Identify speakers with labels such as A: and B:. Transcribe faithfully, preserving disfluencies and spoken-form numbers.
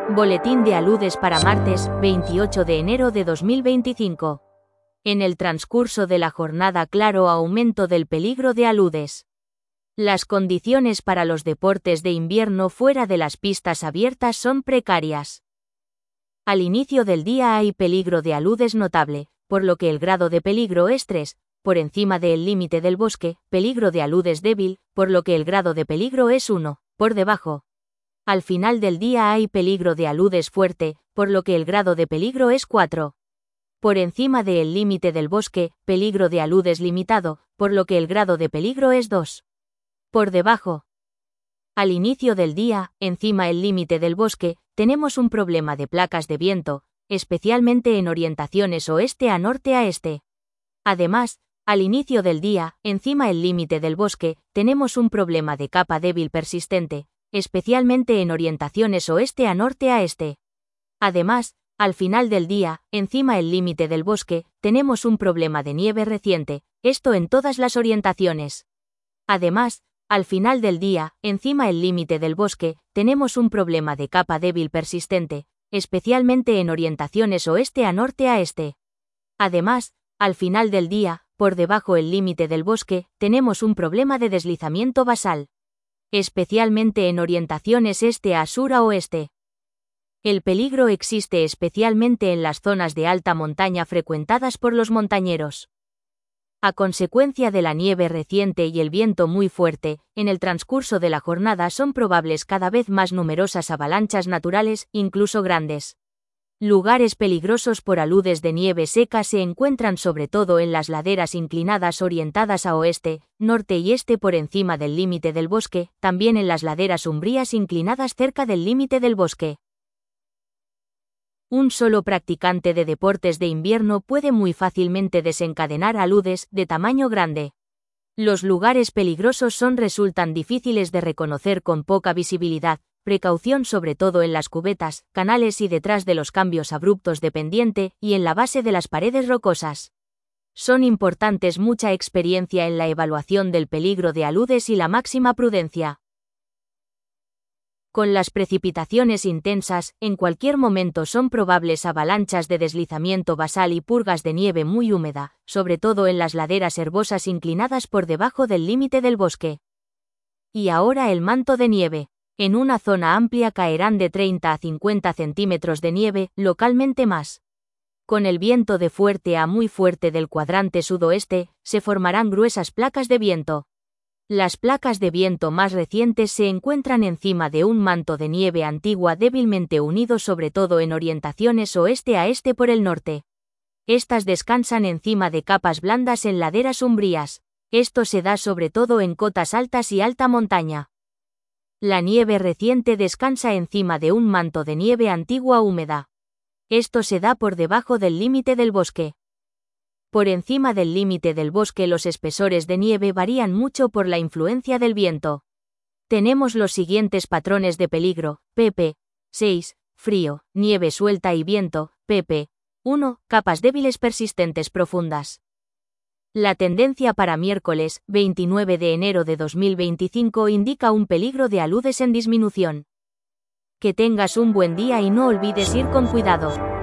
A: Boletín de aludes para martes, veintiocho de enero de dos mil veinticinco. En el transcurso de la jornada, claro aumento del peligro de aludes. Las condiciones para los deportes de invierno fuera de las pistas abiertas son precarias. Al inicio del día hay peligro de aludes notable, por lo que el grado de peligro es tres, por encima del límite del bosque; peligro de aludes débil, por lo que el grado de peligro es uno, por debajo. Al final del día hay peligro de aludes fuerte, por lo que el grado de peligro es cuatro. Por encima del límite del bosque; peligro de aludes limitado, por lo que el grado de peligro es dos. Por debajo. Al inicio del día, encima el límite del bosque, tenemos un problema de placas de viento, especialmente en orientaciones oeste a norte a este. Además, al inicio del día, encima el límite del bosque, tenemos un problema de capa débil persistente, especialmente en orientaciones oeste a norte a este. Además, al final del día, encima el límite del bosque, tenemos un problema de nieve reciente, esto en todas las orientaciones. Además, al final del día, encima el límite del bosque, tenemos un problema de capa débil persistente, especialmente en orientaciones oeste a norte a este. Además, al final del día, por debajo el límite del bosque, tenemos un problema de deslizamiento basal, especialmente en orientaciones este a sur a oeste. El peligro existe especialmente en las zonas de alta montaña frecuentadas por los montañeros. A consecuencia de la nieve reciente y el viento muy fuerte, en el transcurso de la jornada son probables cada vez más numerosas avalanchas naturales, incluso grandes. Lugares peligrosos por aludes de nieve seca se encuentran sobre todo en las laderas inclinadas orientadas a oeste, norte y este por encima del límite del bosque, también en las laderas umbrías inclinadas cerca del límite del bosque. Un solo practicante de deportes de invierno puede muy fácilmente desencadenar aludes de tamaño grande. Los lugares peligrosos son resultan difíciles de reconocer con poca visibilidad. Precaución sobre todo en las cubetas, canales y detrás de los cambios abruptos de pendiente, y en la base de las paredes rocosas. Son importantes mucha experiencia en la evaluación del peligro de aludes y la máxima prudencia. Con las precipitaciones intensas, en cualquier momento son probables avalanchas de deslizamiento basal y purgas de nieve muy húmeda, sobre todo en las laderas herbosas inclinadas por debajo del límite del bosque. Y ahora el manto de nieve. En una zona amplia caerán de treinta a cincuenta centímetros de nieve, localmente más. Con el viento de fuerte a muy fuerte del cuadrante sudoeste, se formarán gruesas placas de viento. Las placas de viento más recientes se encuentran encima de un manto de nieve antigua débilmente unido sobre todo en orientaciones oeste a este por el norte. Estas descansan encima de capas blandas en laderas umbrías. Esto se da sobre todo en cotas altas y alta montaña. La nieve reciente descansa encima de un manto de nieve antigua húmeda. Esto se da por debajo del límite del bosque. Por encima del límite del bosque los espesores de nieve varían mucho por la influencia del viento. Tenemos los siguientes patrones de peligro: pp. seis, frío, nieve suelta y viento; pp. uno, capas débiles persistentes profundas. La tendencia para miércoles, veintinueve de enero de dos mil veinticinco indica un peligro de aludes en disminución. Que tengas un buen día y no olvides ir con cuidado.